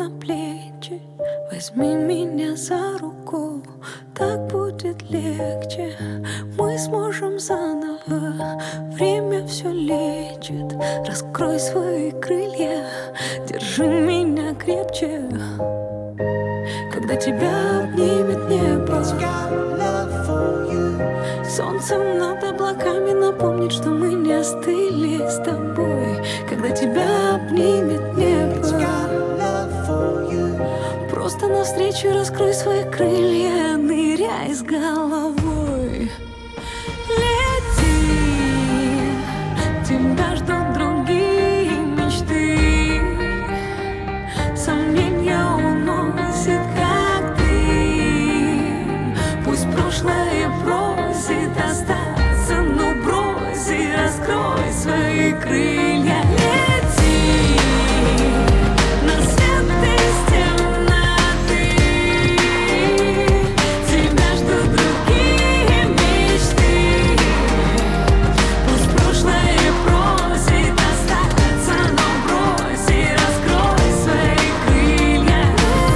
на плечи. Возьми меня за руку, так будет легче. Мы сможем заново, время все лечит. Раскрой свои крылья, держи меня крепче. Когда тебя обнимет небо, солнцем над облаками напомнит, что мы не остыли с тобой. Когда тебя обнимет небо, просто навстречу раскрой свои крылья, ныряй с головой. Лети, тебя ждут другие мечты. Сомнения уносит, как дым. Пусть прошлое просит остаться, но брось и раскрой свои крылья. Лети на свет из темноты. Тебя ждут другие мечты. Пусть прошлое просит остаться, но брось и раскрой свои крылья.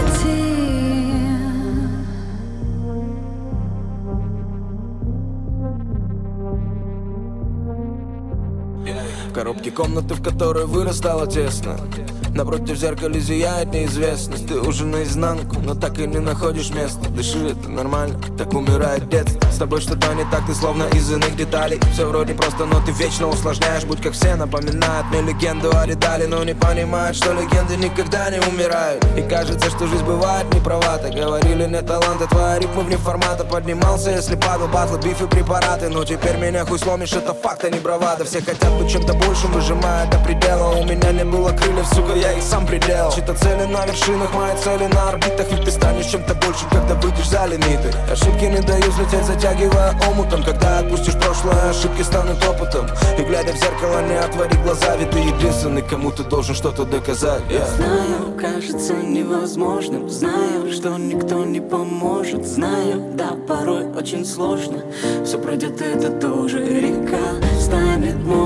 В коробке комнаты, в которой вырос, стало тесно. Напротив зеркала зияет неизвестность. Ты уже наизнанку, но так и не находишь места. Дыши, это нормально, так умирает детство. С тобой что-то не так, ты словно из иных деталей. Все вроде просто, но ты вечно усложняешь. Будь как все, напоминает мне легенду о Ридале. Но не понимают, что легенды никогда не умирают. И кажется, что жизнь бывает неправата. Говорили, нет таланта, твои ритмы вне формата. Поднимался, если падал, батлы, биф и препараты. Но теперь меня хуй сломишь, это факт, а не бравада. Все хотят быть чем-то большим, выжимая до предела. У меня не было крыльев, сука, я их сам предел. Чьи-то цели на вершинах, мои цели на орбитах. Ведь ты станешь чем-то большим, когда выйдешь за лимиты. Ошибки не даю взлететь, затягивая омутом. Когда отпустишь прошлое, ошибки станут опытом. И глядя в зеркало, не отвори глаза. Ведь ты единственный, кому ты должен что-то доказать. Знаю, кажется невозможным. Знаю, что никто не поможет. Знаю, да, порой очень сложно. Все пройдет, это тоже река станет